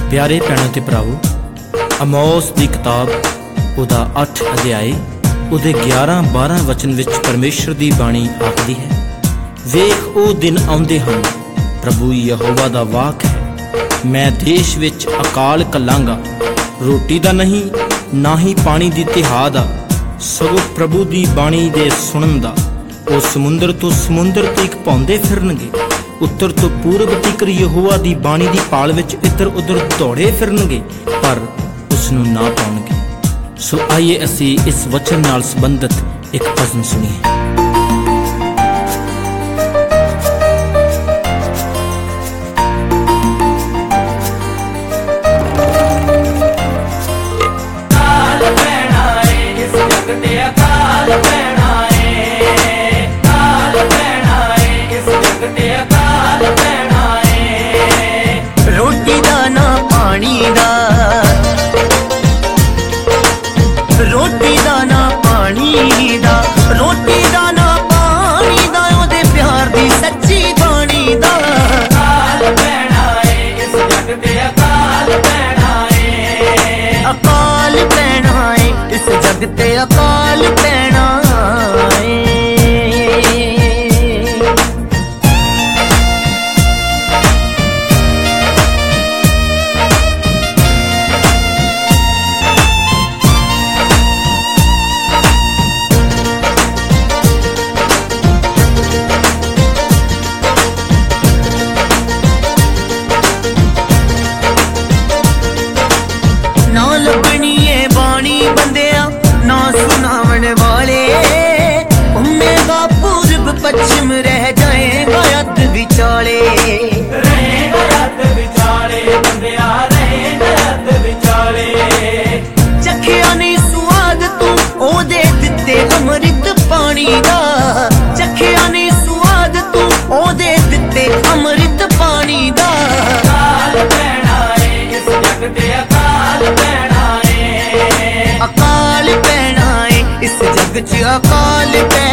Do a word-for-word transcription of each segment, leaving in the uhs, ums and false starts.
प्यारे भैणों ते भरावो, अमोस की किताब उहदा अठ अध्याय उहदे ग्यारह बारह वचन विच परमेश्वर की बाणी आखदी है, वेख ओ दिन आउंदे हन, प्रभु यहोवा दा वाक है, मैं देश विच अकाल घल्लांगा, रोटी दा नहीं ना ही पानी दी तिहा दा, सगों प्रभु दी बाणी दे सुनन दा। ओ समुंदर तो समुंदर तक पाउंदे फिरनगे, उत्तर तो पूरब तिकर यहोवा दी बाणी दी पाल विच इधर उधर दौड़े फिरनगे, पर उसनू ना पाउणगे। सो आइए असी इस वचन नाल संबंधित एक भजन सुनिए। रोटी दा ना पानी दा, रोटी दा ना पानी दा, रोटी दा ना पानी दा, ओदे प्यार दी सच्ची बाणी दा। अकाल पैना है इस जग ते, अकाल पैना है, अकाल पैना है इस जग ते, अकाल पैना है। पश्चिम रह जाएगा अध विचाले, रहेगा अध विचाले, बंदिया रहेगा अध विचाले। चखिया नहीं स्वाद तू ओदे दिते अमृत पानी दा, चखिया नहीं स्वाद तू ओदे दिते अमृत पानी दा। अकाल पैना है इस जग ते, अकाल पैना है, अकाल पैना है इस जग च, अकाल पैना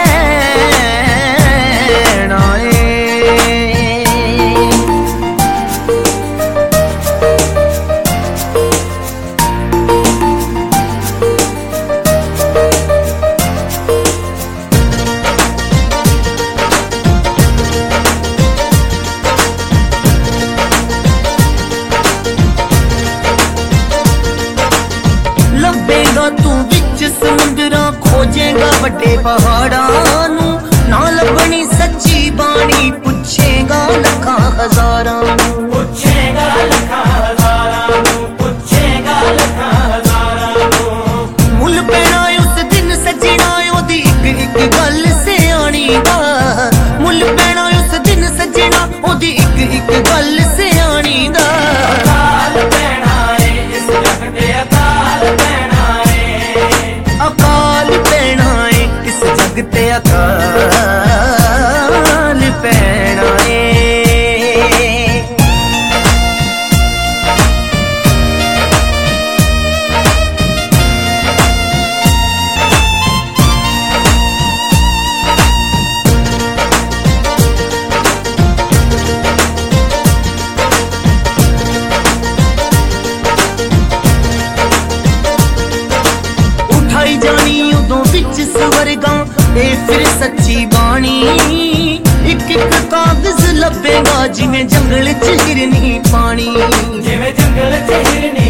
तू विच समुंदरा खोजेगा वड्डे पहाड़ां नू, ना लभनी सच्ची बाणी पुछेगा लखां हजारां नू, पुछेगा लखां हजारां नू, पुछेगा लखां हजारां नू। मुल पैना उस दिन सजना ओदी इक इक गल सियाणी दा, मुल पैना उस दिन सजना ओदी इक इक गल सियाणी दा। अकाल पैना है इस जग ते, अकाल पैना, अकाल पैना है इस जग ते, अकाल पैना है। उठाई जानी उदों विच स्वर्गां ए फिर सच्ची बाणी, एक एक कागज लभेगा जिवें जंगल च हिरनी पानी, जिवें जंगल च हिरनी